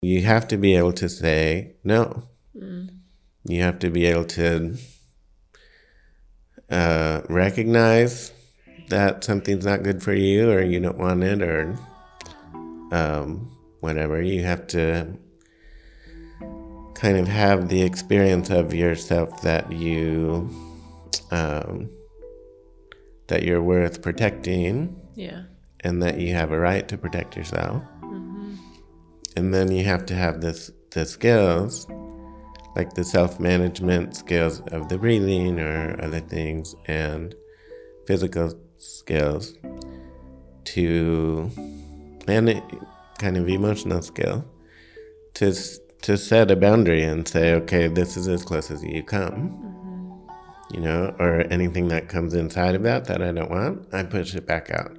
You have to be able to say no. You have to be able to recognize that something's not good for you, or you don't want it, or whatever. You have to kind of have the experience of yourself that that you're worth protecting. Yeah. And that you have a right to protect yourself. And then you have to have the skills, like the self-management skills of the breathing or other things, and physical skills and kind of emotional skill to set a boundary and say, okay, this is as close as you come. Or anything that comes inside of that I don't want, I push it back out.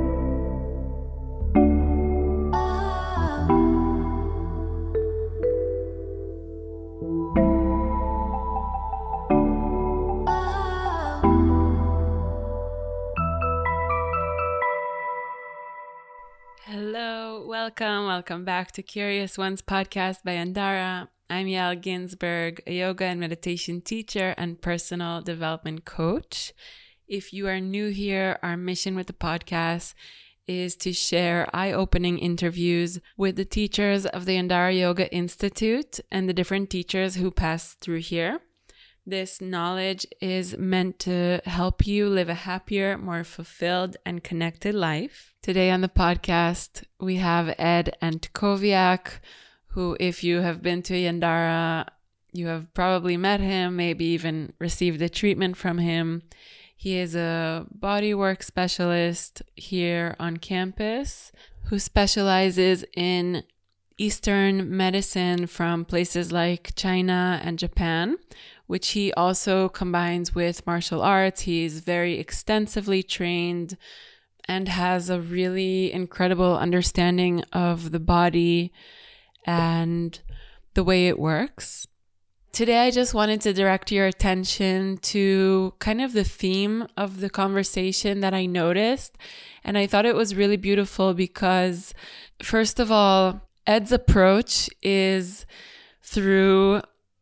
Hello, welcome back to Curious Ones podcast by Andara. I'm Yael Ginsberg, a yoga and meditation teacher and personal development coach. If you are new here, our mission with the podcast is to share eye-opening interviews with the teachers of the Andara Yoga Institute and the different teachers who pass through here. This knowledge is meant to help you live a happier, more fulfilled, and connected life. Today on the podcast, we have Ed Antkowiak, who, if you have been to Yandara, you have probably met him, maybe even received a treatment from him. He is a bodywork specialist here on campus who specializes in Eastern medicine from places like China and Japan, which he also combines with martial arts. He's very extensively trained and has a really incredible understanding of the body and the way it works. Today, I just wanted to direct your attention to kind of the theme of the conversation that I noticed. And I thought it was really beautiful because, first of all, Ed's approach is through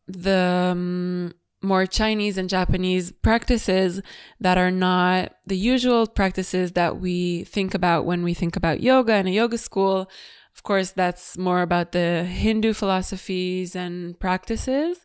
the more Chinese and Japanese practices that are not the usual practices that we think about when we think about yoga and a yoga school. Of course, that's more about the Hindu philosophies and practices.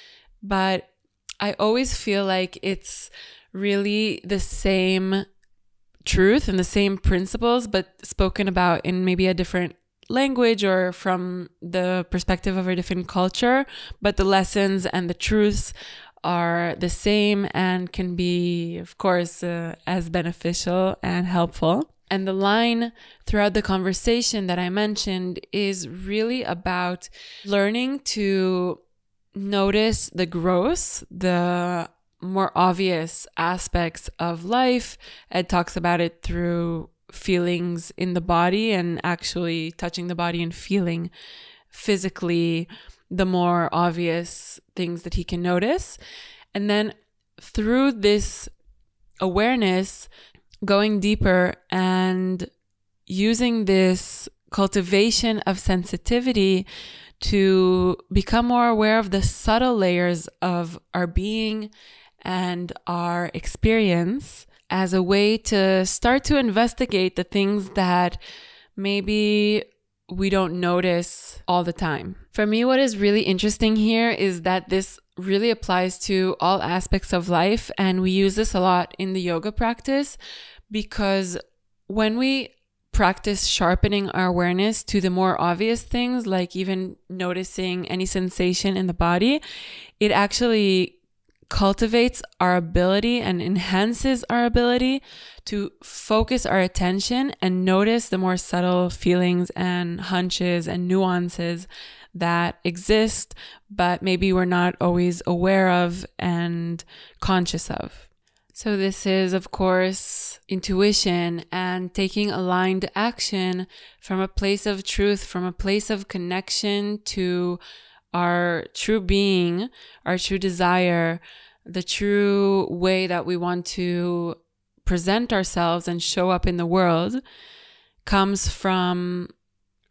But I always feel like it's really the same truth and the same principles, but spoken about in maybe a different language or from the perspective of a different culture, but the lessons and the truths are the same and can be, of course, as beneficial and helpful. And the line throughout the conversation that I mentioned is really about learning to notice the gross, the more obvious aspects of life. Ed talks about it through feelings in the body and actually touching the body and feeling physically the more obvious things that he can notice. And then through this awareness, going deeper and using this cultivation of sensitivity to become more aware of the subtle layers of our being and our experience as a way to start to investigate the things that maybe we don't notice all the time. For me, what is really interesting here is that this really applies to all aspects of life, and we use this a lot in the yoga practice because when we practice sharpening our awareness to the more obvious things, like even noticing any sensation in the body, it actually cultivates our ability and enhances our ability to focus our attention and notice the more subtle feelings and hunches and nuances that exist, but maybe we're not always aware of and conscious of. So this is, of course, intuition and taking aligned action from a place of truth, from a place of connection to our true being, our true desire, the true way that we want to present ourselves and show up in the world, comes from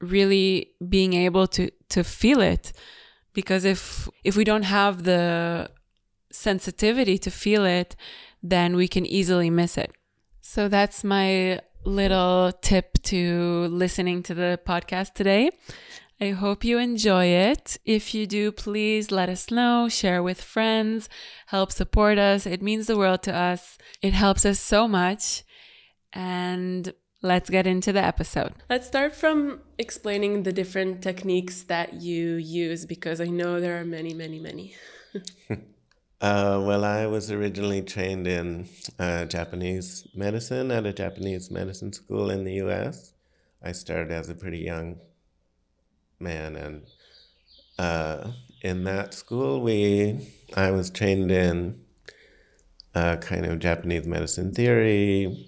really being able to feel it. Because if we don't have the sensitivity to feel it, then we can easily miss it. So that's my little tip to listening to the podcast today. I hope you enjoy it. If you do, please let us know, share with friends, help support us. It means the world to us. It helps us so much. And let's get into the episode. Let's start from explaining the different techniques that you use, because I know there are many, many, many. Well, I was originally trained in Japanese medicine at a Japanese medicine school in the U.S. I started as a pretty young man, and in that school, I was trained in kind of Japanese medicine theory,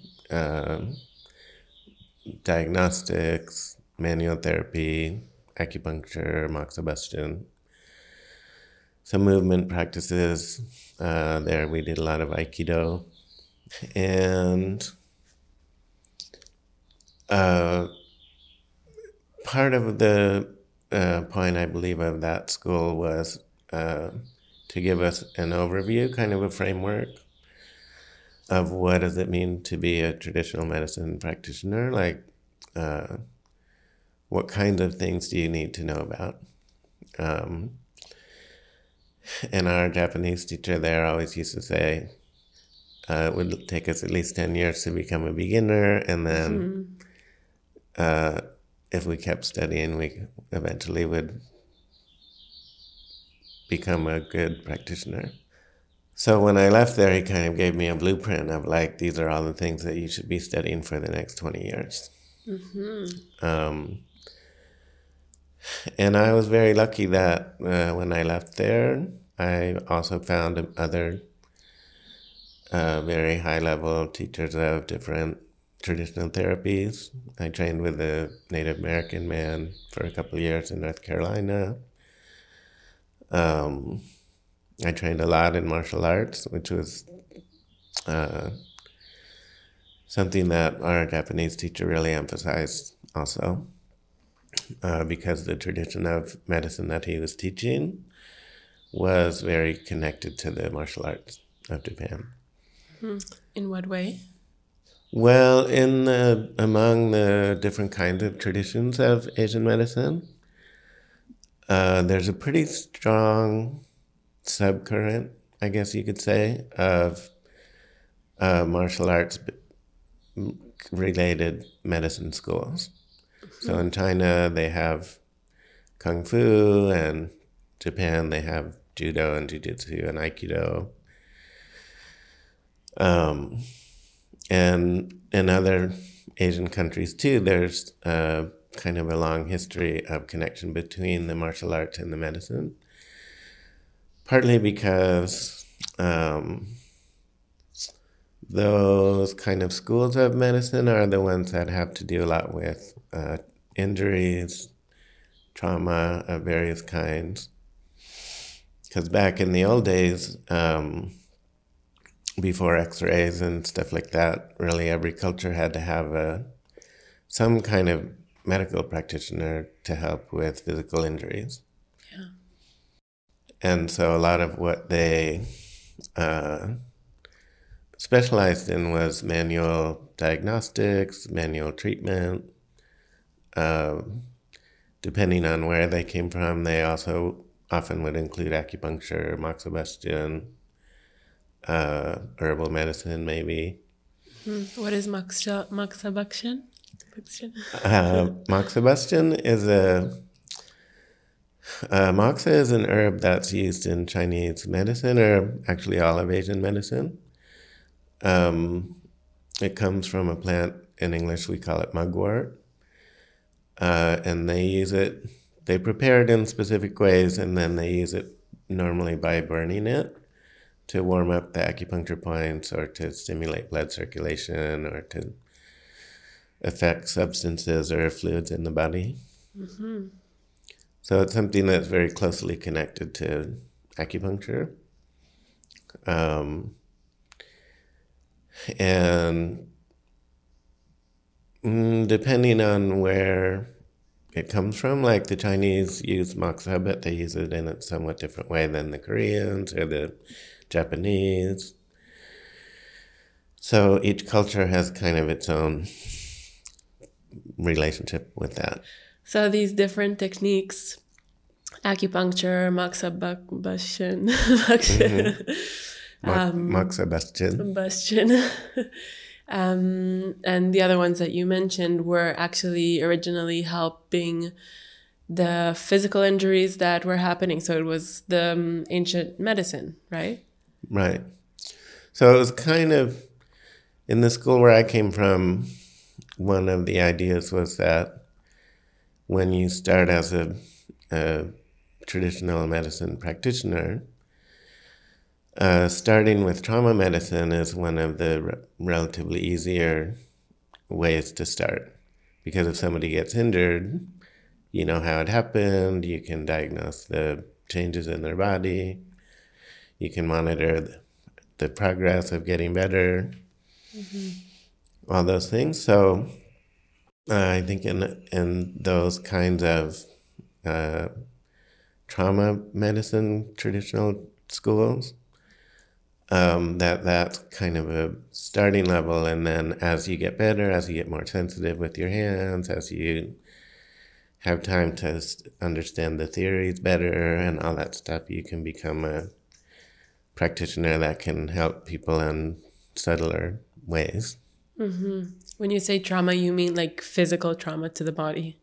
diagnostics, manual therapy, acupuncture, moxibustion, some movement practices. There we did a lot of Aikido. And part of the point, I believe, of that school was to give us an overview, kind of a framework of what does it mean to be a traditional medicine practitioner, like what kinds of things do you need to know about. And our Japanese teacher there always used to say, it would take us at least 10 years to become a beginner, and then if we kept studying, we eventually would become a good practitioner. So when I left there, he kind of gave me a blueprint of like, these are all the things that you should be studying for the next 20 years. And I was very lucky that when I left there, I also found other very high-level teachers of different traditional therapies. I trained with a Native American man for a couple of years in North Carolina. I trained a lot in martial arts, which was something that our Japanese teacher really emphasized also, because the tradition of medicine that he was teaching was very connected to the martial arts of Japan. In what way? Well, among the different kinds of traditions of Asian medicine, there's a pretty strong subcurrent, I guess you could say, of martial arts related medicine schools. So in China, they have Kung Fu, and Japan, they have Judo and Jiu-Jitsu and Aikido. And in other Asian countries too, there's kind of a long history of connection between the martial arts and the medicine. Partly because those kind of schools of medicine are the ones that have to do a lot with injuries, trauma of various kinds. Because back in the old days, before x-rays and stuff like that, really every culture had to have some kind of medical practitioner to help with physical injuries. Yeah. And so a lot of what they specialized in was manual diagnostics, manual treatment. Depending on where they came from, they also often would include acupuncture, moxibustion, herbal medicine, maybe. What is moxibustion? Moxibustion is moxa is an herb that's used in Chinese medicine, or actually all of Asian medicine. It comes from a plant, in English we call it mugwort. And they prepare it in specific ways, and then they use it normally by burning it to warm up the acupuncture points, or to stimulate blood circulation, or to affect substances or fluids in the body. So it's something that's very closely connected to acupuncture. And depending on where it comes from. Like the Chinese use moxa, but they use it in a somewhat different way than the Koreans or the Japanese. So each culture has kind of its own relationship with that. So these different techniques, acupuncture, moxa bastion, Moxa bastion. and the other ones that you mentioned were actually originally helping the physical injuries that were happening. So it was the ancient medicine, right? Right. So it was kind of, in the school where I came from, one of the ideas was that when you start as a traditional medicine practitioner, starting with trauma medicine is one of the relatively easier ways to start. Because if somebody gets injured, you know how it happened, you can diagnose the changes in their body, you can monitor the progress of getting better, all those things. So I think in those kinds of trauma medicine traditional schools, that's kind of a starting level. And then as you get better, as you get more sensitive with your hands, as you have time to understand the theories better and all that stuff, you can become a practitioner that can help people in subtler ways. When you say trauma, you mean like physical trauma to the body?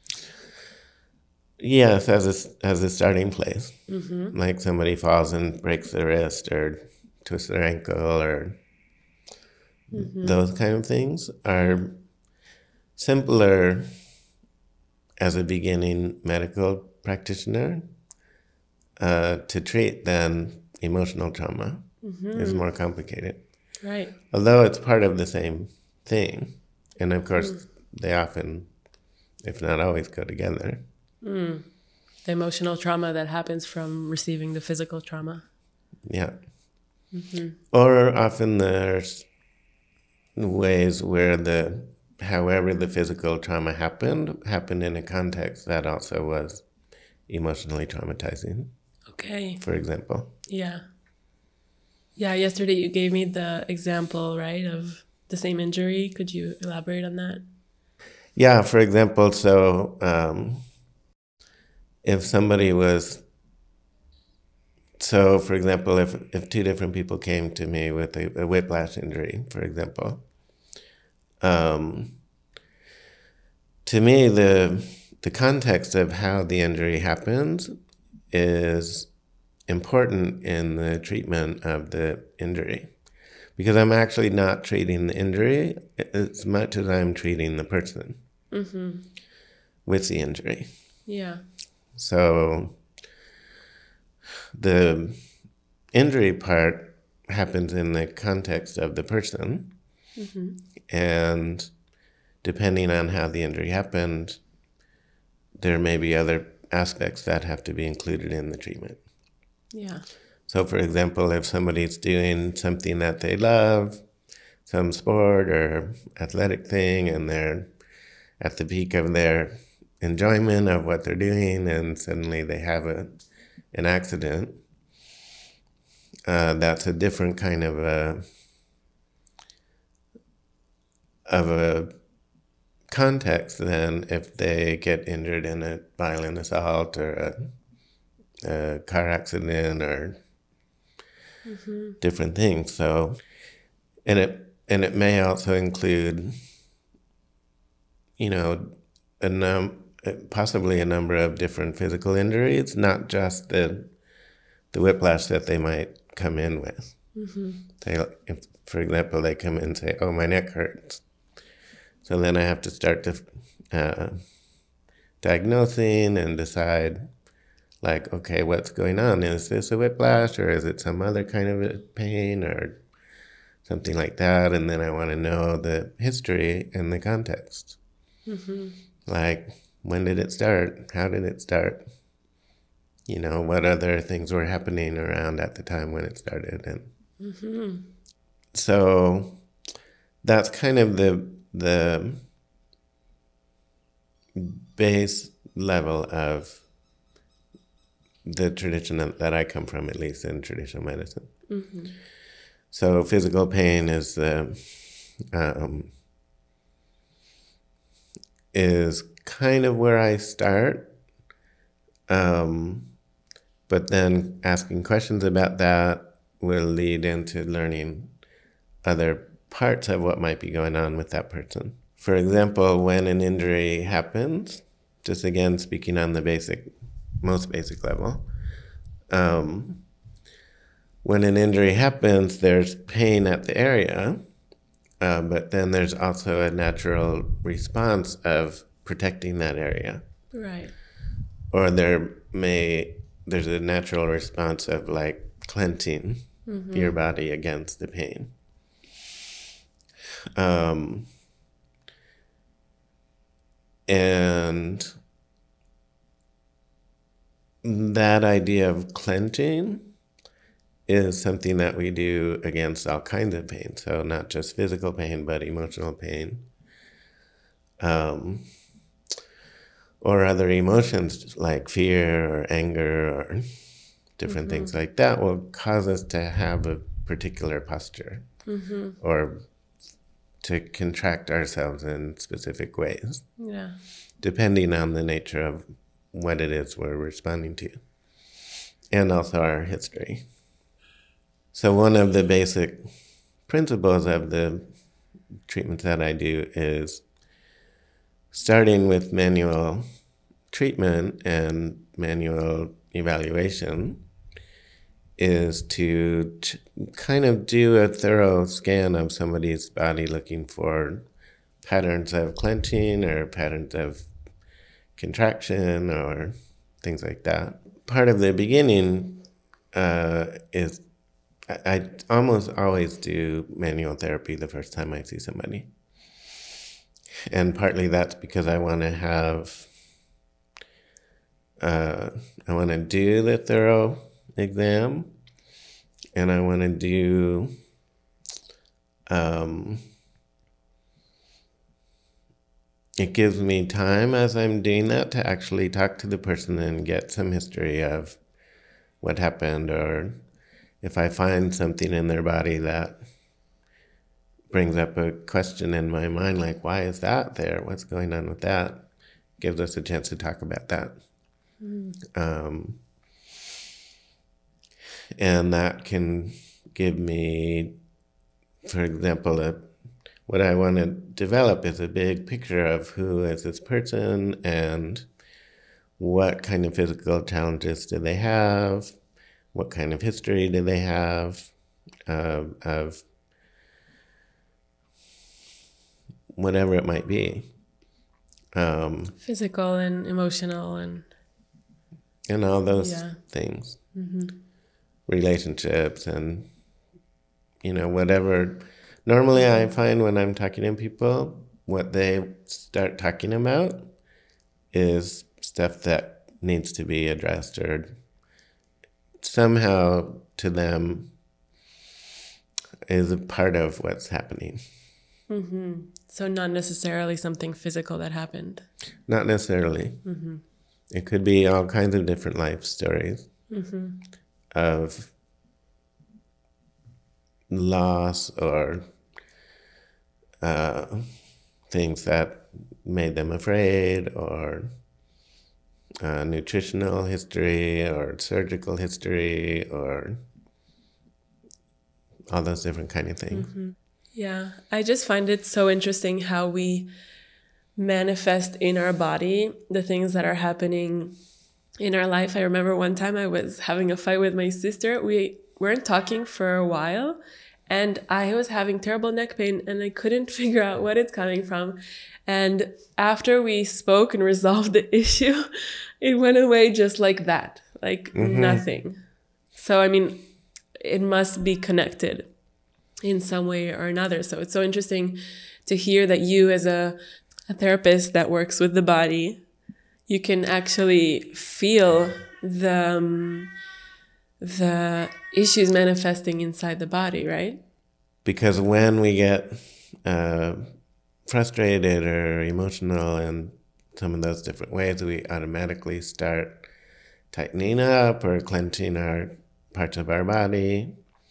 Yes, as a starting place. Like somebody falls and breaks their wrist or twists their ankle or those kind of things are simpler as a beginning medical practitioner to treat than emotional trauma. It's more complicated. Right. Although it's part of the same thing. And of course, they often, if not always, go together. The emotional trauma that happens from receiving the physical trauma. Yeah. Or often there's ways where however the physical trauma happened in a context that also was emotionally traumatizing. Okay. For example. Yeah. Yeah, yesterday you gave me the example, right, of the same injury. Could you elaborate on that? Yeah, for example, so if somebody was, so for example, if two different people came to me with a whiplash injury, for example, to me, the context of how the injury happens is important in the treatment of the injury, because I'm actually not treating the injury as much as I'm treating the person with the injury. Yeah. So the injury part happens in the context of the person, and depending on how the injury happened, there may be other aspects that have to be included in the treatment. Yeah. So, for example, if somebody's doing something that they love, some sport or athletic thing, and they're at the peak of their enjoyment of what they're doing, and suddenly they have an accident, that's a different kind of a context than if they get injured in a violent assault or a car accident or different things. So, and it may also include, possibly a number of different physical injuries, not just the whiplash that they might come in with. If, for example, they come in and say, "Oh, my neck hurts," so then I have to start diagnosing and decide, like, okay, what's going on? Is this a whiplash, or is it some other kind of a pain, or something like that? And then I want to know the history and the context. Like, when did it start? How did it start? What other things were happening around at the time when it started? And so that's kind of the base level of the tradition that I come from, at least in traditional medicine. Mm-hmm. So physical pain is kind of where I start. But then asking questions about that will lead into learning other parts of what might be going on with that person. For example, when an injury happens, just again speaking on the most basic level, when an injury happens, there's pain at the area, but then there's also a natural response of protecting that area. Right. Or there's a natural response of like clenching your body against the pain. And that idea of clenching is something that we do against all kinds of pain. So not just physical pain, but emotional pain. Or other emotions like fear or anger or different things like that will cause us to have a particular posture or to contract ourselves in specific ways, depending on the nature of what it is we're responding to, and also our history. So one of the basic principles of the treatments that I do is starting with manual treatment and manual evaluation is to kind of do a thorough scan of somebody's body, looking for patterns of clenching or patterns of contraction or things like that. Part of the beginning is I almost always do manual therapy the first time I see somebody. And partly that's because I want to do the thorough exam, and I want to do it gives me time as I'm doing that to actually talk to the person and get some history of what happened, or if I find something in their body that brings up a question in my mind, like, why is that there? What's going on with that? Gives us a chance to talk about that. And that can give me, for example, what I want to develop is a big picture of who is this person and what kind of physical challenges do they have, what kind of history do they have of whatever it might be. Physical and emotional and all those things. Relationships and, whatever. Normally I find when I'm talking to people, what they start talking about is stuff that needs to be addressed or somehow to them is a part of what's happening. So not necessarily something physical that happened. Not necessarily. It could be all kinds of different life stories of loss or things that made them afraid, or nutritional history or surgical history, or all those different kind of things. Yeah, I just find it so interesting how we manifest in our body the things that are happening in our life. I remember one time I was having a fight with my sister. We weren't talking for a while, and I was having terrible neck pain, and I couldn't figure out what it's coming from. And after we spoke and resolved the issue, it went away just like that, like nothing. So, I mean, it must be connected in some way or another. So it's so interesting to hear that you, as a therapist that works with the body, you can actually feel the issues manifesting inside the body, right? Because when we get frustrated or emotional and some of those different ways, we automatically start tightening up or clenching our parts of our body.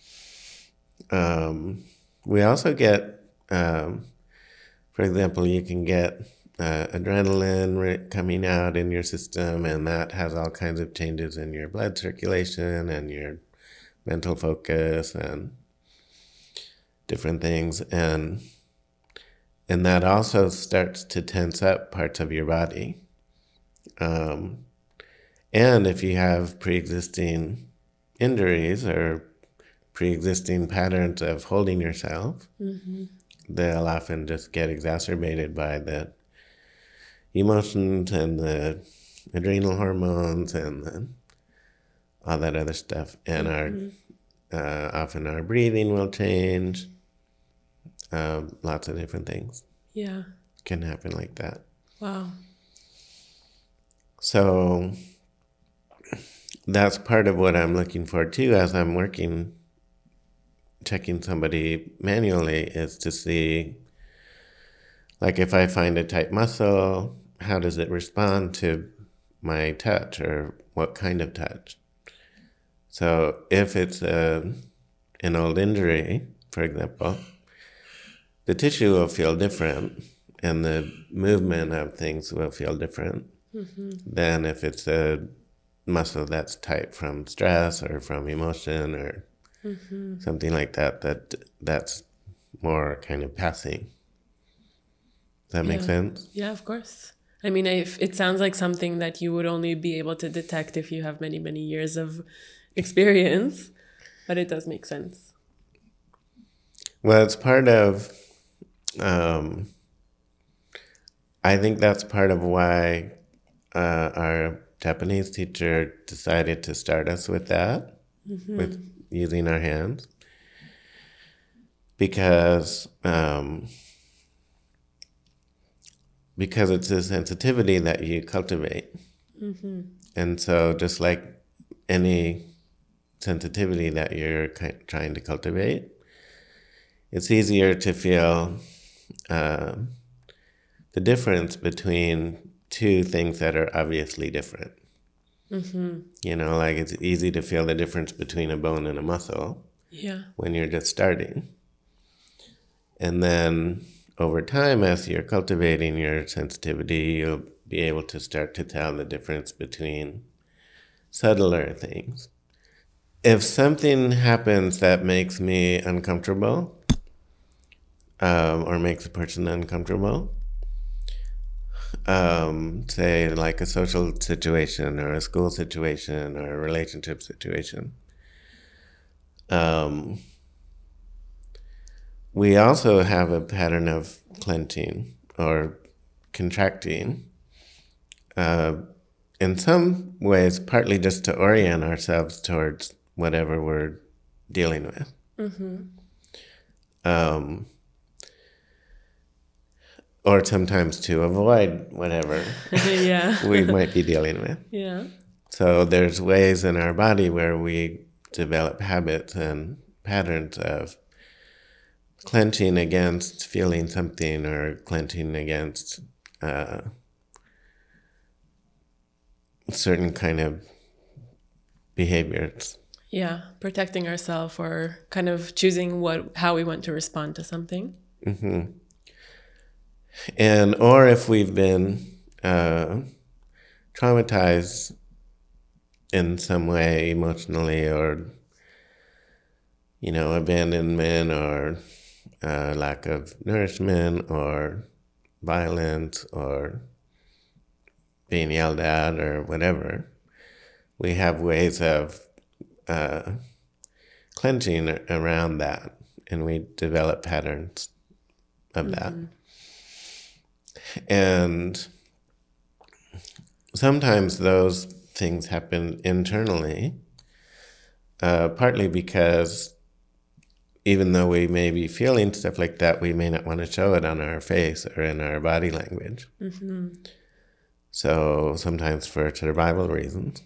We also get, for example, you can get adrenaline coming out in your system, and that has all kinds of changes in your blood circulation and your mental focus and different things. And that also starts to tense up parts of your body. And if you have pre-existing injuries or pre-existing patterns of holding yourself, they'll often just get exacerbated by the emotions and the adrenal hormones and all that other stuff. And often our breathing will change. Lots of different things. Yeah. Can happen like that. Wow. So that's part of what I'm looking for too as I'm checking somebody manually, is to see, like, if I find a tight muscle, how does it respond to my touch, or what kind of touch? So if it's an old injury, for example, the tissue will feel different and the movement of things will feel different than if it's a muscle that's tight from stress or from emotion or something like that, that's more kind of passing. Does that make sense? Yeah, of course. I mean, it sounds like something that you would only be able to detect if you have many, many years of experience, but it does make sense. Well, it's part of, I think that's part of why our Japanese teacher decided to start us with that, with using our hands, because it's a sensitivity that you cultivate. And so just like any sensitivity that you're trying to cultivate, it's easier to feel the difference between two things that are obviously different. You know, like it's easy to feel the difference between a bone and a muscle when you're just starting. And then over time, as you're cultivating your sensitivity, you'll be able to start to tell the difference between subtler things. If something happens that makes me uncomfortable, or makes a person uncomfortable, say like a social situation or a school situation or a relationship situation, we also have a pattern of clenching or contracting, in some ways partly just to orient ourselves towards whatever we're dealing with. Or sometimes to avoid whatever we might be dealing with. So there's ways in our body where we develop habits and patterns of clenching against feeling something, or clenching against certain kind of behaviors. Yeah, protecting ourselves, or kind of choosing how we want to respond to something. And or if we've been traumatized in some way emotionally, or abandonment, or lack of nourishment, or violence, or being yelled at, or whatever, we have ways of clenching around that, and we develop patterns of that. And sometimes those things happen internally, partly because even though we may be feeling stuff like that, we may not want to show it on our face or in our body language. So sometimes for survival reasons.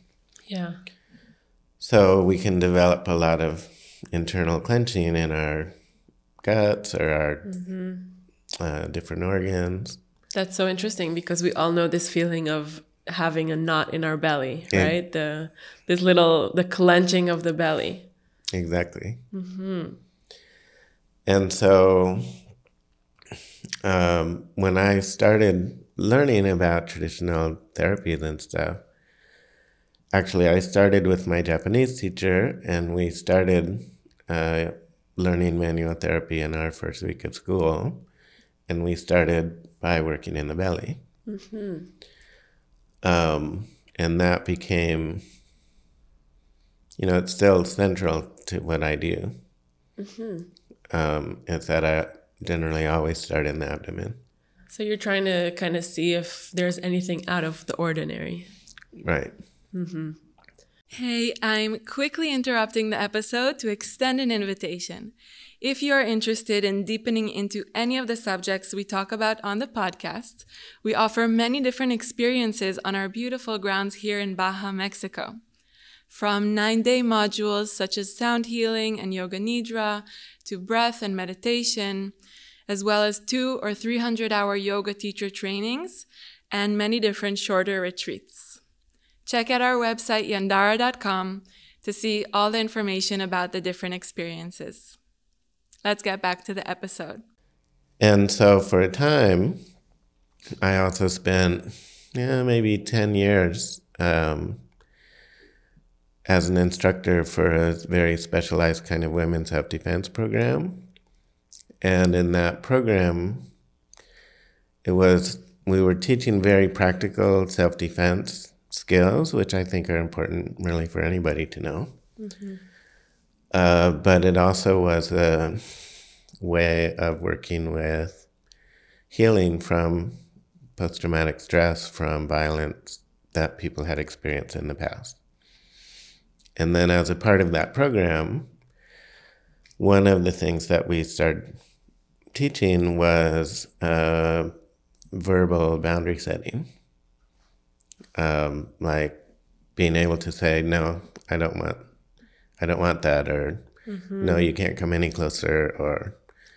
So we can develop a lot of internal clenching in our guts or our different organs. That's so interesting because we all know this feeling of having a knot in our belly, right? The clenching of the belly. Exactly. Mm-hmm. And so when I started learning about traditional therapies and stuff, actually I started with my Japanese teacher, and we started learning manual therapy in our first week of school, and we started by working in the belly. Mm-hmm. And that became, it's still central to what I do. Mm-hmm. It's that I generally always start in the abdomen. So you're trying to kind of see if there's anything out of the ordinary. Right. Mm-hmm. Hey, I'm quickly interrupting the episode to extend an invitation. If you are interested in deepening into any of the subjects we talk about on the podcast, we offer many different experiences on our beautiful grounds here in Baja, Mexico. From 9-day modules such as sound healing and yoga nidra, to breath and meditation, as well as 200 or 300-hour yoga teacher trainings, and many different shorter retreats. Check out our website, yandara.com, to see all the information about the different experiences. Let's get back to the episode. And so for a time, I also spent maybe 10 years as an instructor for a very specialized kind of women's self-defense program. And in that program, we were teaching very practical self-defense skills, which I think are important really for anybody to know. Mm-hmm. But it also was a way of working with healing from post-traumatic stress from violence that people had experienced in the past. And then as a part of that program, one of the things that we started teaching was verbal boundary setting. Like being able to say, no, I don't want that, or no, you can't come any closer, or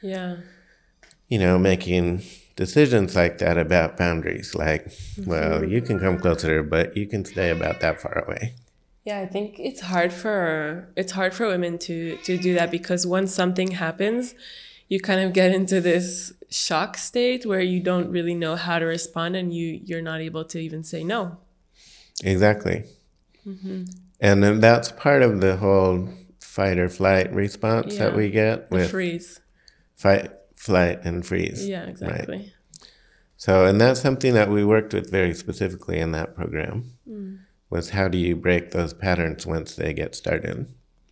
making decisions like that about boundaries, like, well, you can come closer, but you can stay about that far away. Yeah, I think it's hard for women to do that, because once something happens, you kind of get into this shock state where you don't really know how to respond, and you're not able to even say no. Exactly. Mm-hmm. And then that's part of the whole fight or flight response that we get with freeze. Fight, flight, and freeze. Yeah, exactly. Right? So, and that's something that we worked with very specifically in that program, was how do you break those patterns once they get started?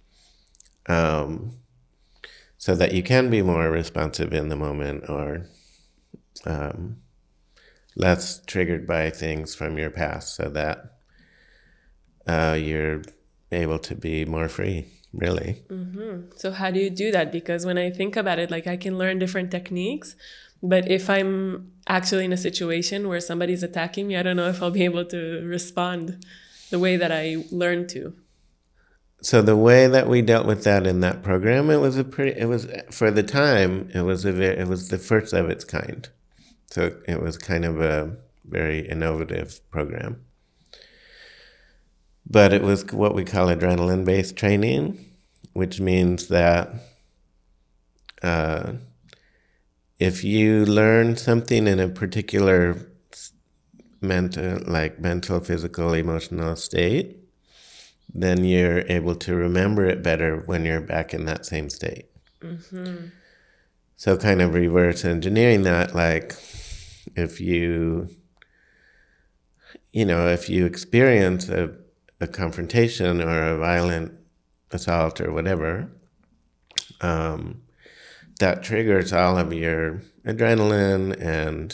So that you can be more responsive in the moment, or less triggered by things from your past, so that you're able to be more free, really. Mm-hmm. So how do you do that? Because when I think about it, like, I can learn different techniques, but if I'm actually in a situation where somebody's attacking me, I don't know if I'll be able to respond the way that I learned to. So the way that we dealt with that in that program, it was for the time, it was the first of its kind. So it was kind of a very innovative program. But it was what we call adrenaline-based training, which means that if you learn something in a particular mental, physical, emotional state, then you're able to remember it better when you're back in that same state. Mm-hmm. So kind of reverse engineering that, like if you experience a confrontation or a violent assault or whatever, that triggers all of your adrenaline and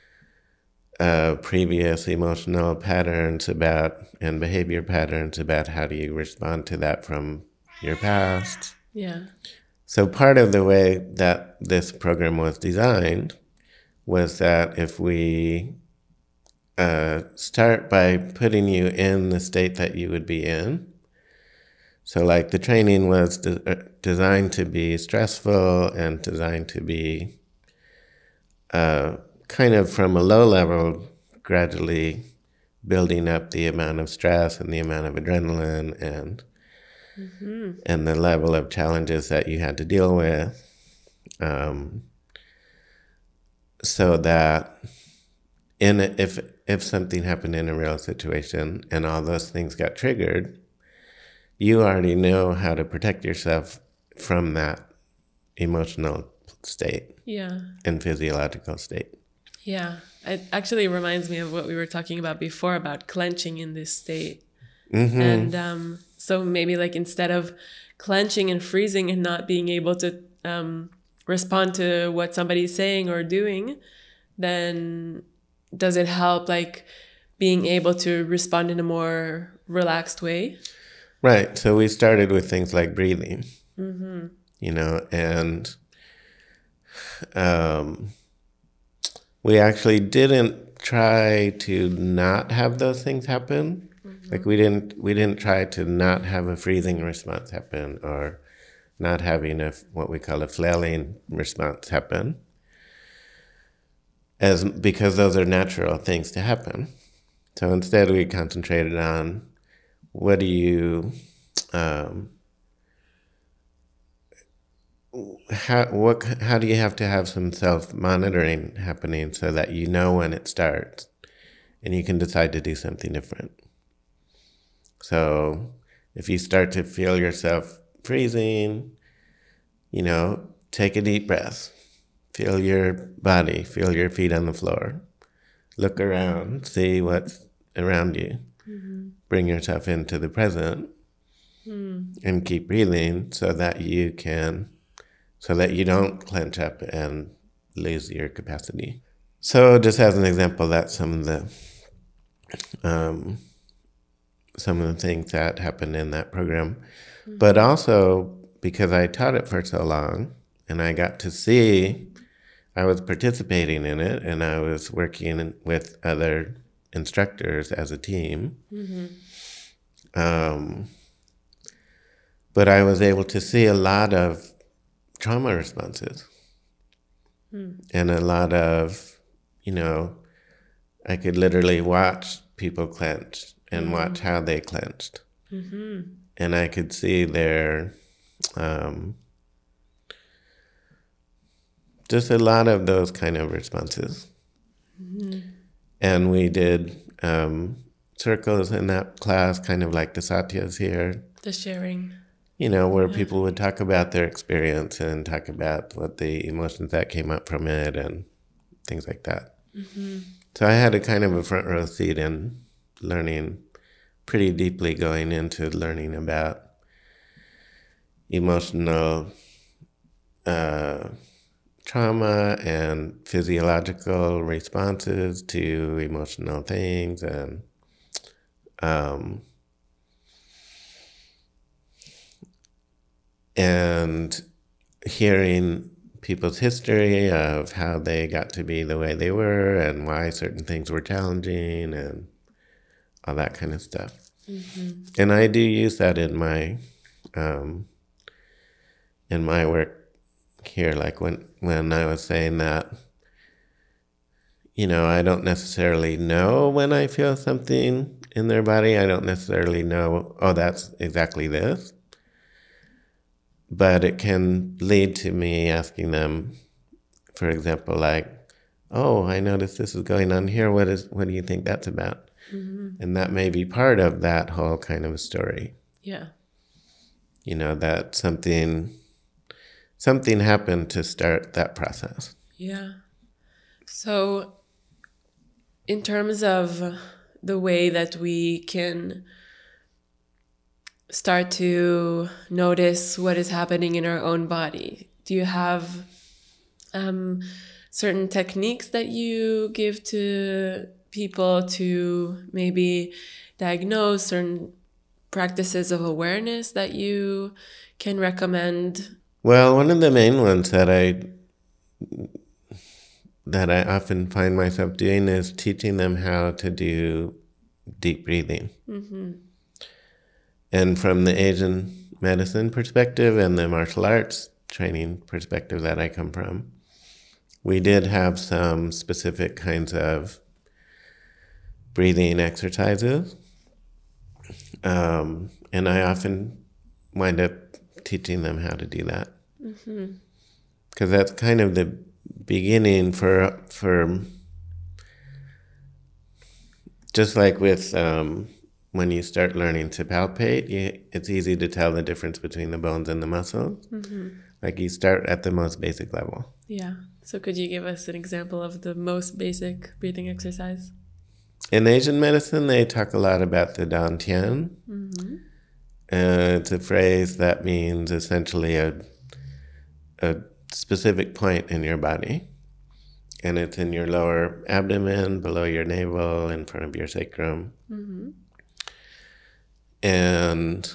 previous emotional patterns and behavior patterns about how do you respond to that from your past. Yeah. So part of the way that this program was designed was that if we start by putting you in the state that you would be in, so like the training was designed to be stressful and designed to be kind of from a low level, gradually building up the amount of stress and the amount of adrenaline and the level of challenges that you had to deal with, so that if something happened in a real situation and all those things got triggered, you already know how to protect yourself from that emotional state and physiological state. Yeah, it actually reminds me of what we were talking about before about clenching in this state. And so maybe like instead of clenching and freezing and not being able to respond to what somebody's saying or doing, then does it help like being able to respond in a more relaxed way? Right. So we started with things like breathing, you know, and we actually didn't try to not have those things happen. Like we didn't try to not have a freezing response happen or not having what we call a flailing response happen, because those are natural things to happen. So instead we concentrated on how do you have to have some self-monitoring happening so that you know when it starts and you can decide to do something different. So if you start to feel yourself freezing, you know, take a deep breath. Feel your body, feel your feet on the floor. Look around, see what's around you. Bring yourself into the present and keep breathing so that you don't clench up and lose your capacity. So just as an example, that's some of the things that happened in that program. But also because I taught it for so long and I got to see, I was participating in it and I was working with other instructors as a team. But I was able to see a lot of trauma responses and a lot of, you know, I could literally watch people clench and watch how they clenched. And I could see their, just a lot of those kind of responses. And we did circles in that class, kind of like the Satyas here. The sharing. You know, where people would talk about their experience and talk about what the emotions that came up from it and things like that. So I had a kind of a front row seat in learning pretty deeply, going into learning about emotional trauma and physiological responses to emotional things, and hearing people's history of how they got to be the way they were and why certain things were challenging and all that kind of stuff. And I do use that in my work here, like when I was saying that, you know, I don't necessarily know when I feel something in their body. I don't necessarily know, oh, that's exactly this. But it can lead to me asking them, for example, like, oh, I noticed this is going on here. What do you think that's about? And that may be part of that whole kind of a story. Yeah. You know, that something happened to start that process. Yeah. So in terms of the way that we can start to notice what is happening in our own body, do you have certain techniques that you give to people to maybe diagnose, certain practices of awareness that you can recommend? Well, one of the main ones that I often find myself doing is teaching them how to do deep breathing. And from the Asian medicine perspective and the martial arts training perspective that I come from, we did have some specific kinds of breathing exercises. And I often wind up teaching them how to do that. Because that's kind of the beginning for just like with when you start learning to palpate, it's easy to tell the difference between the bones and the muscles. Like you start at the most basic level. Yeah. So could you give us an example of the most basic breathing exercise? In Asian medicine, they talk a lot about the dantian. It's a phrase that means essentially a specific point in your body. And it's in your lower abdomen, below your navel, in front of your sacrum. And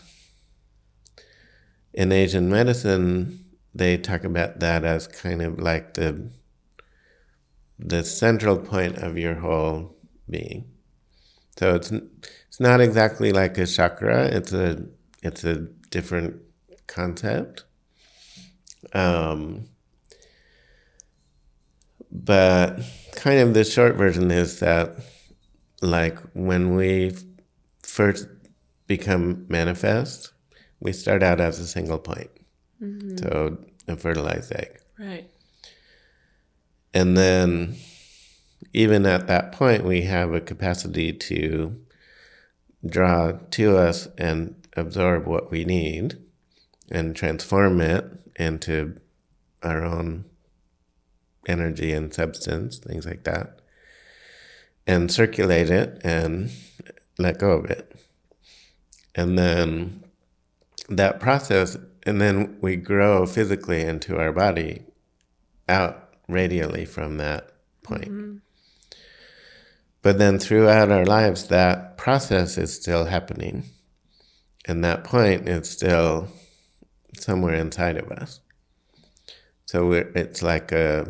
in Asian medicine, they talk about that as kind of like the central point of your whole being. So it's not exactly like a chakra. It's a different concept. But kind of the short version is that, like, when we first become manifest, we start out as a single point. So a fertilized egg. Right. And then even at that point, we have a capacity to draw to us and absorb what we need and transform it into our own energy and substance, things like that, and circulate it and let go of it. And then that process, and then we grow physically into our body out radially from that point. But then throughout our lives, that process is still happening. And that point is still somewhere inside of us. So it's like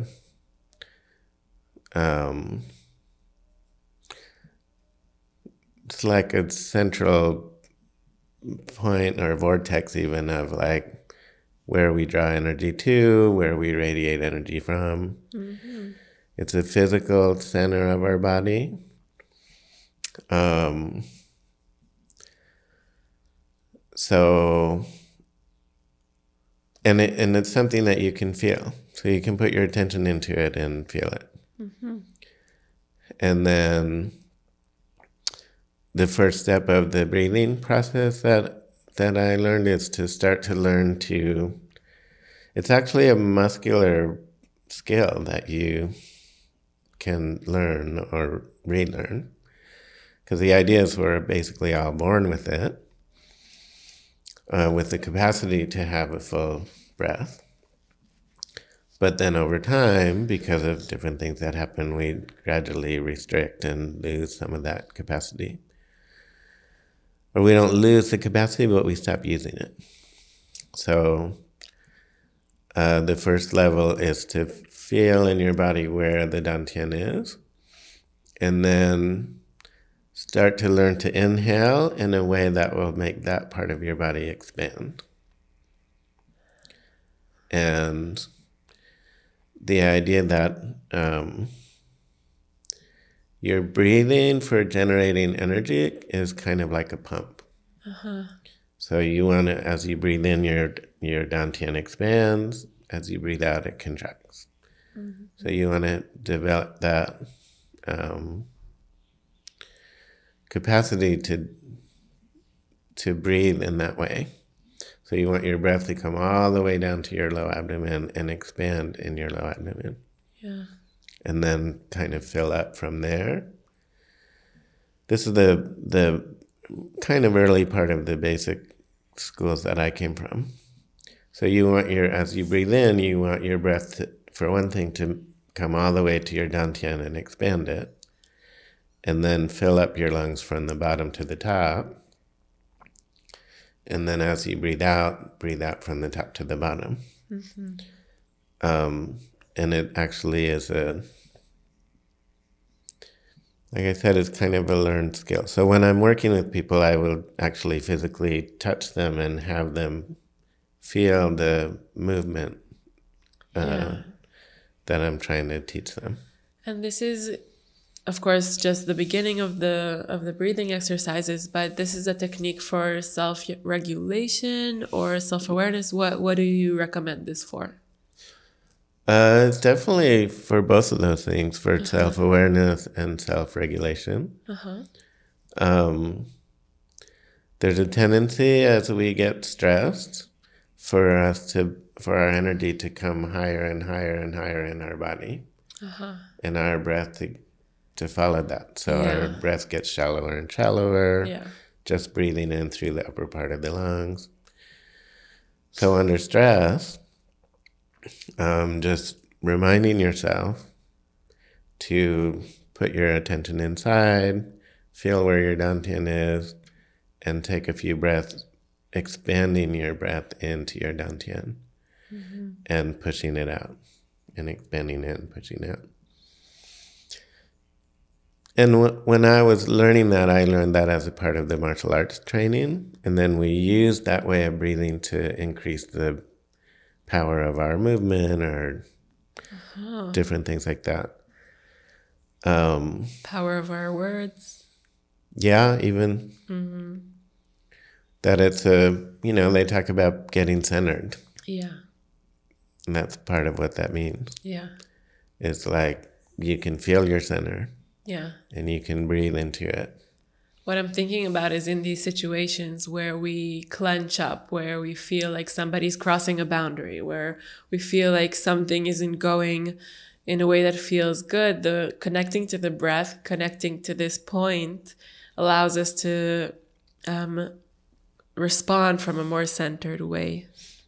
it's like a central point or vortex even of like where we draw energy to, where we radiate energy from. It's a physical center of our body. So, and it's something that you can feel. So you can put your attention into it and feel it. And then the first step of the breathing process that I learned is to start to learn to, it's actually a muscular skill that you can learn or relearn. Because the idea is we're basically all born with it, with the capacity to have a full breath. But then over time, because of different things that happen, we gradually restrict and lose some of that capacity. Or we don't lose the capacity, but we stop using it. So the first level is to feel in your body where the dantian is, and then start to learn to inhale in a way that will make that part of your body expand. And the idea that your breathing for generating energy is kind of like a pump. So you want to, as you breathe in, your dantian expands. As you breathe out, it contracts. So you want to develop that capacity to breathe in that way. So you want your breath to come all the way down to your low abdomen and expand in your low abdomen. Yeah. And then kind of fill up from there. This is the kind of early part of the basic schools that I came from. So you want as you breathe in, you want your breath to, for one thing, to come all the way to your dantian and expand it. And then fill up your lungs from the bottom to the top. And then as you breathe out from the top to the bottom. And it actually is like I said, it's kind of a learned skill. So when I'm working with people, I will actually physically touch them and have them feel the movement that I'm trying to teach them. And this is, of course, just the beginning of the breathing exercises, but this is a technique for self-regulation or self-awareness. What do you recommend this for? It's definitely for both of those things, for self-awareness and self-regulation. There's a tendency as we get stressed for our energy to come higher and higher and higher in our body, and our breath to follow that. So our breath gets shallower and shallower, just breathing in through the upper part of the lungs. So under stress, just reminding yourself to put your attention inside, feel where your dantian is, and take a few breaths, expanding your breath into your dantian and pushing it out, and expanding it and pushing out. And when I was learning that, I learned that as a part of the martial arts training. And then we used that way of breathing to increase the power of our movement or different things like that. Power of our words. Yeah, even. That it's they talk about getting centered. Yeah. And that's part of what that means. Yeah. It's like you can feel your center. Yeah. And you can breathe into it. What I'm thinking about is in these situations where we clench up, where we feel like somebody's crossing a boundary, where we feel like something isn't going in a way that feels good, the connecting to the breath, connecting to this point allows us to respond from a more centered way.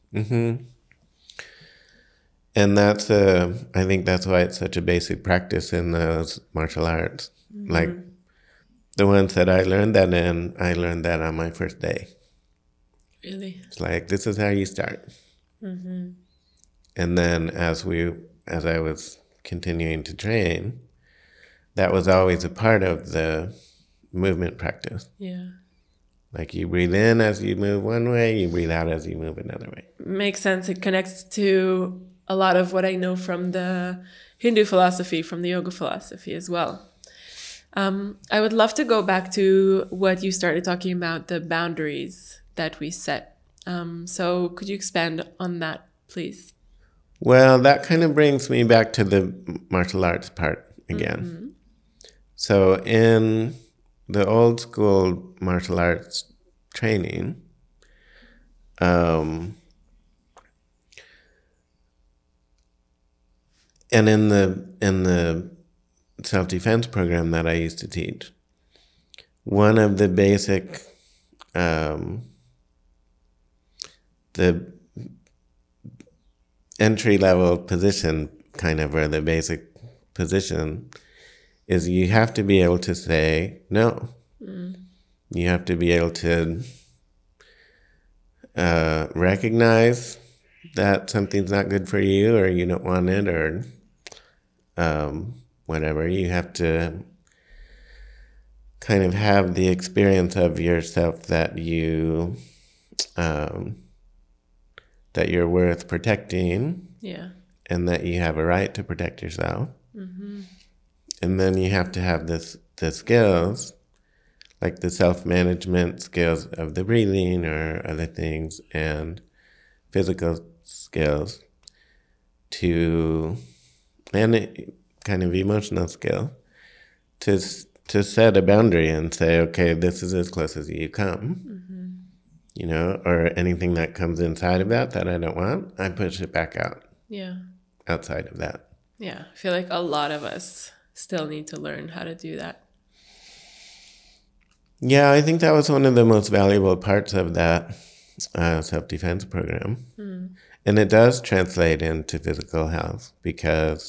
And that's I think that's why it's such a basic practice in those martial arts. Like the ones that I learned that in, I learned that on my first day. Really? It's like, this is how you start. And then as I was continuing to train, that was always a part of the movement practice. Yeah. Like you breathe in as you move one way, you breathe out as you move another way. Makes sense. It connects to a lot of what I know from the Hindu philosophy, from the yoga philosophy as well. I would love to go back to what you started talking about, the boundaries that we set. So could you expand on that, please? Well, that kind of brings me back to the martial arts part again. So in the old school martial arts training, and in the self-defense program that I used to teach, one of the basic the entry-level position, kind of, or the basic position, is you have to be able to say no. You have to be able to recognize that something's not good for you, or you don't want it, or whatever. You have to kind of have the experience of yourself that you that you're worth protecting, and that you have a right to protect yourself. And then you have to have the skills, like the self-management skills of the breathing or other things, and physical skills and kind of emotional skill to set a boundary and say, okay, this is as close as you come. Or anything that comes inside of that I don't want, I push it back out. Yeah. Outside of that. Yeah. I feel like a lot of us still need to learn how to do that. Yeah, I think that was one of the most valuable parts of that self-defense program. And it does translate into physical health, because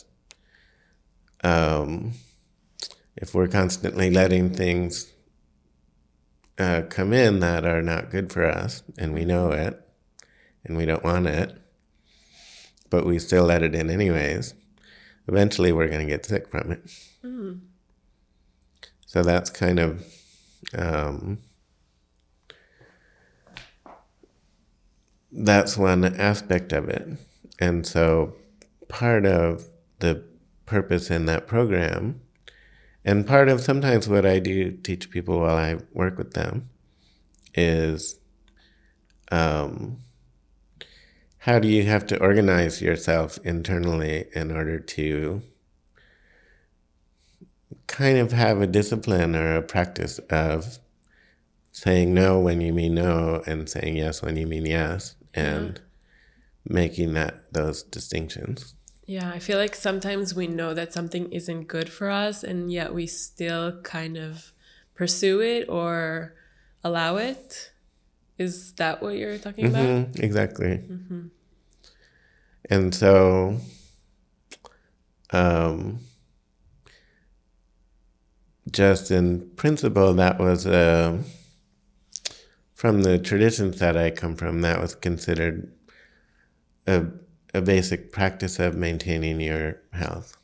if we're constantly letting things come in that are not good for us, and we know it, and we don't want it, but we still let it in anyways, eventually we're going to get sick from it. So that's kind of that's one aspect of it. And so part of the purpose in that program. And part of sometimes what I do teach people while I work with them is how do you have to organize yourself internally in order to kind of have a discipline or a practice of saying no when you mean no and saying yes when you mean yes, and making those distinctions. Yeah, I feel like sometimes we know that something isn't good for us, and yet we still kind of pursue it or allow it. Is that what you're talking about? Exactly. And so just in principle, that was from the traditions that I come from, that was considered a basic practice of maintaining your health.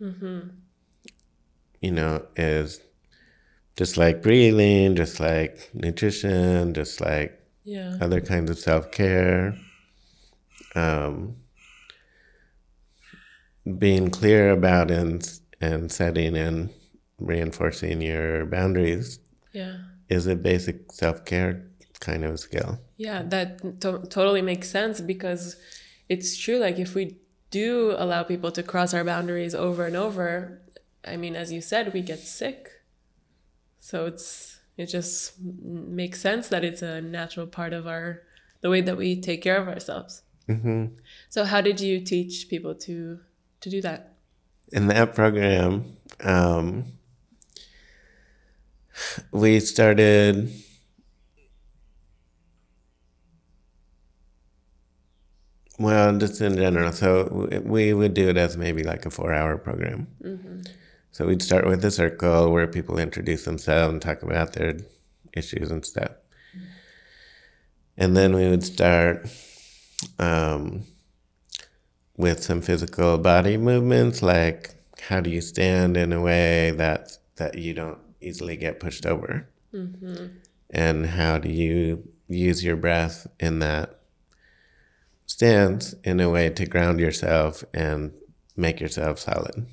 You know, is just like breathing, just like nutrition, just like other kinds of self-care. Being clear about and setting and reinforcing your boundaries is a basic self-care kind of skill. Yeah, that totally makes sense, because it's true. Like, if we do allow people to cross our boundaries over and over, I mean, as you said, we get sick. So it just makes sense that it's a natural part of the way that we take care of ourselves. So how did you teach people to do that? In that program, we started just in general. So we would do it as maybe like a 4-hour program. So we'd start with a circle where people introduce themselves and talk about their issues and stuff. And then we would start with some physical body movements, like how do you stand in a way that you don't easily get pushed over? And how do you use your breath in that stance in a way to ground yourself and make yourself solid?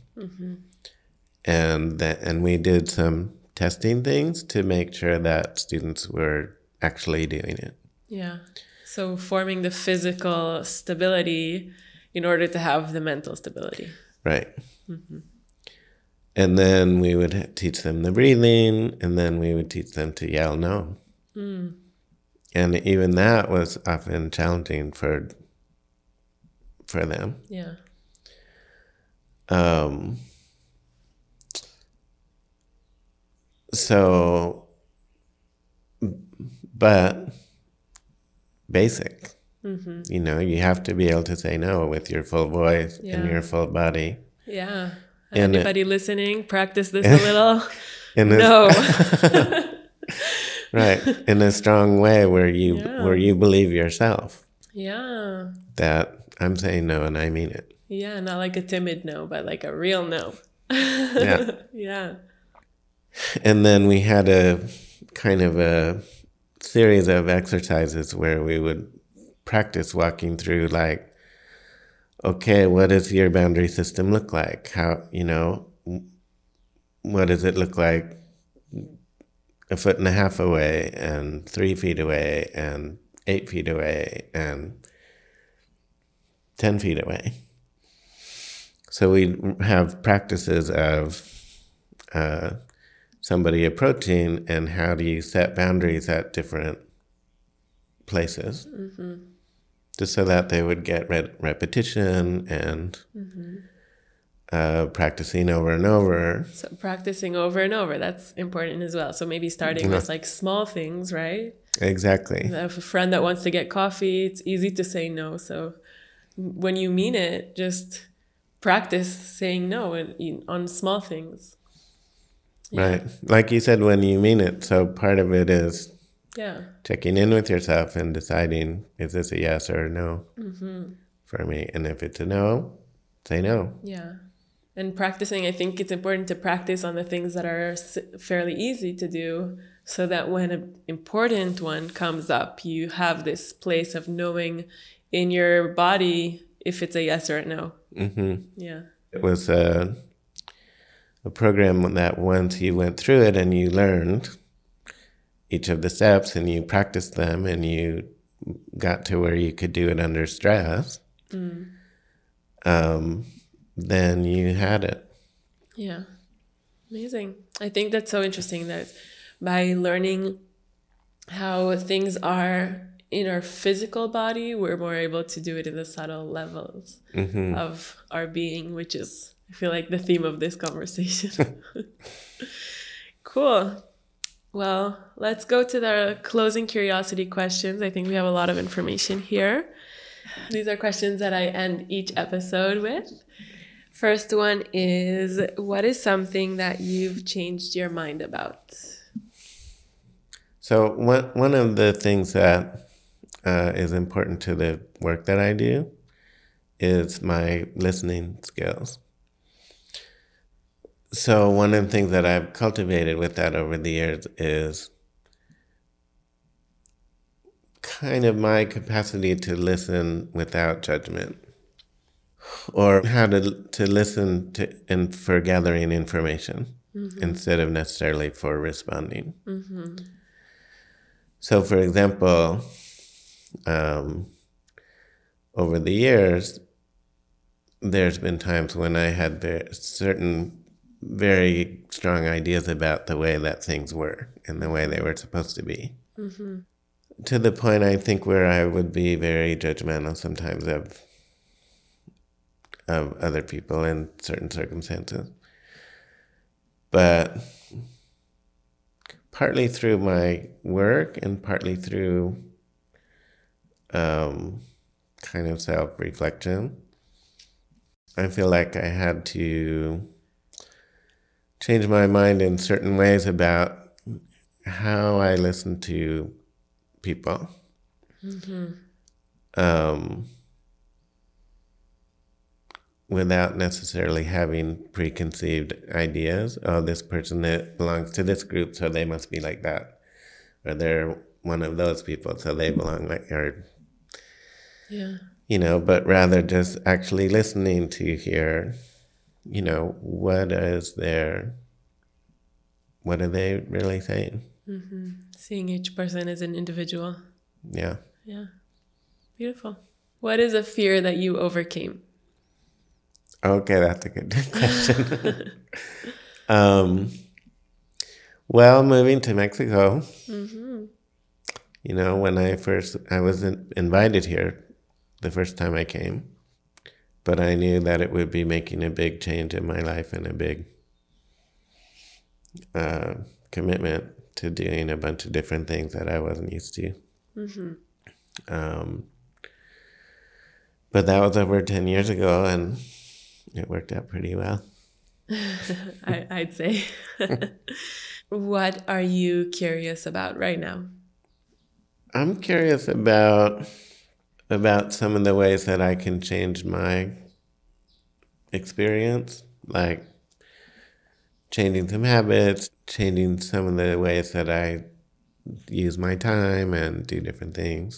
And we did some testing things to make sure that students were actually doing it. Yeah. So forming the physical stability in order to have the mental stability. Right. And then we would teach them the breathing, and then we would teach them to yell no. And even that was often challenging for them. Yeah. So, but basic. You know, you have to be able to say no with your full voice and your full body. Yeah. Anybody listening, practice this a little. No. Right. In a strong way where you believe yourself. Yeah. That I'm saying no and I mean it. Yeah, not like a timid no, but like a real no. Yeah. And then we had a kind of a series of exercises where we would practice walking through, like, okay, what does your boundary system look like? How, you know, what does it look like 1.5 feet away and 3 feet away and 8 feet away and 10 feet away? So we have practices of somebody approaching and how do you set boundaries at different places, just so that they would get repetition and practicing over and over. So practicing over and over, that's important as well. So maybe starting with like small things, right? Exactly. I have a friend that wants to get coffee. It's easy to say no. So when you mean it, just practice saying no on small things. Right. Like you said, when you mean it. So part of it is checking in with yourself and deciding, is this a yes or a no for me? And if it's a no, say no. Yeah. And practicing, I think it's important to practice on the things that are fairly easy to do, so that when an important one comes up, you have this place of knowing in your body if it's a yes or a no. Yeah. It was a program that once you went through it and you learned each of the steps and you practiced them and you got to where you could do it under stress, then you had it. Yeah. Amazing. I think that's so interesting that by learning how things are in our physical body, we're more able to do it in the subtle levels of our being, which is, I feel like, the theme of this conversation. Cool. Well, let's go to the closing curiosity questions. I think we have a lot of information here. These are questions that I end each episode with. First one is, what is something that you've changed your mind about? So one of the things that is important to the work that I do is my listening skills. So one of the things that I've cultivated with that over the years is kind of my capacity to listen without judgment, or how to listen to and for gathering information instead of necessarily for responding. So, for example, over the years, there's been times when I had certain very strong ideas about the way that things were and the way they were supposed to be. To the point, I think, where I would be very judgmental sometimes of other people in certain circumstances. But partly through my work and partly through kind of self-reflection, I feel like I had to change my mind in certain ways about how I listen to people. Without necessarily having preconceived ideas. Oh, this person that belongs to this group, so they must be like that. Or they're one of those people, so they belong like, or, but rather just actually listening to hear, what are they really saying? Seeing each person as an individual. Yeah. Yeah. Beautiful. What is a fear that you overcame? Okay, that's a good question. Well, moving to Mexico, when I was invited here the first time I came, but I knew that it would be making a big change in my life and a big commitment to doing a bunch of different things that I wasn't used to. But that was over 10 years ago, and it worked out pretty well. I'd say. What are you curious about right now? I'm curious about some of the ways that I can change my experience, like changing some habits, changing some of the ways that I use my time and do different things.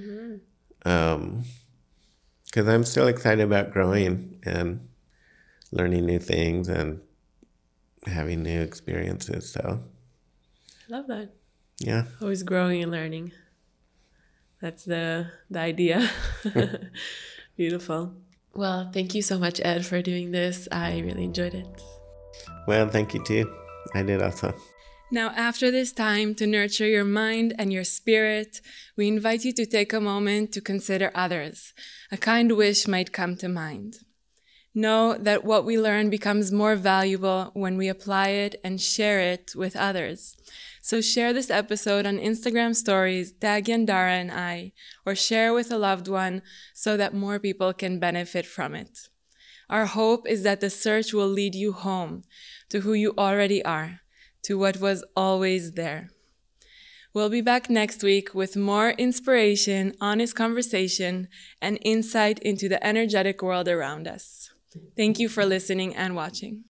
Because I'm still excited about growing and learning new things and having new experiences. So I love that. Yeah. Always growing and learning. That's the idea. Beautiful. Well, thank you so much, Ed, for doing this. I really enjoyed it. Well, thank you too. I did also. Now, after this time to nurture your mind and your spirit, we invite you to take a moment to consider others. A kind wish might come to mind. Know that what we learn becomes more valuable when we apply it and share it with others. So share this episode on Instagram stories, tag Yandara and I, or share with a loved one so that more people can benefit from it. Our hope is that the search will lead you home to who you already are, to what was always there. We'll be back next week with more inspiration, honest conversation, and insight into the energetic world around us. Thank you for listening and watching.